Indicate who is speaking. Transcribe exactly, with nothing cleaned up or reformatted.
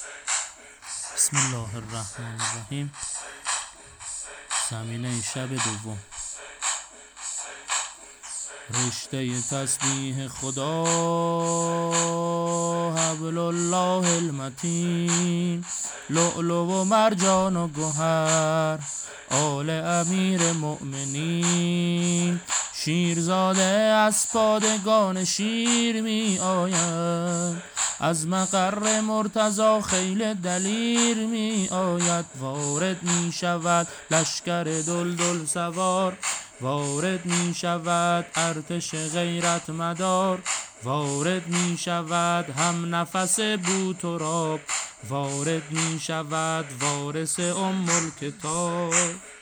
Speaker 1: بسم الله الرحمن الرحیم. زمینه شب دوم. رشته تسبیح خدا حبل الله المتین، لؤلؤ و مرجان و گوهر آل امیر مؤمنین. شیرزاده از پادگان شیر می آید، از مقر مرتضی خیل دلیر می آید. وارد می شود لشکر دلدل سوار، وارد می شود ارتش غیرت مدار. وارد می شود هم نفس بوتراب، وارد می شود وارث ام الکتاب.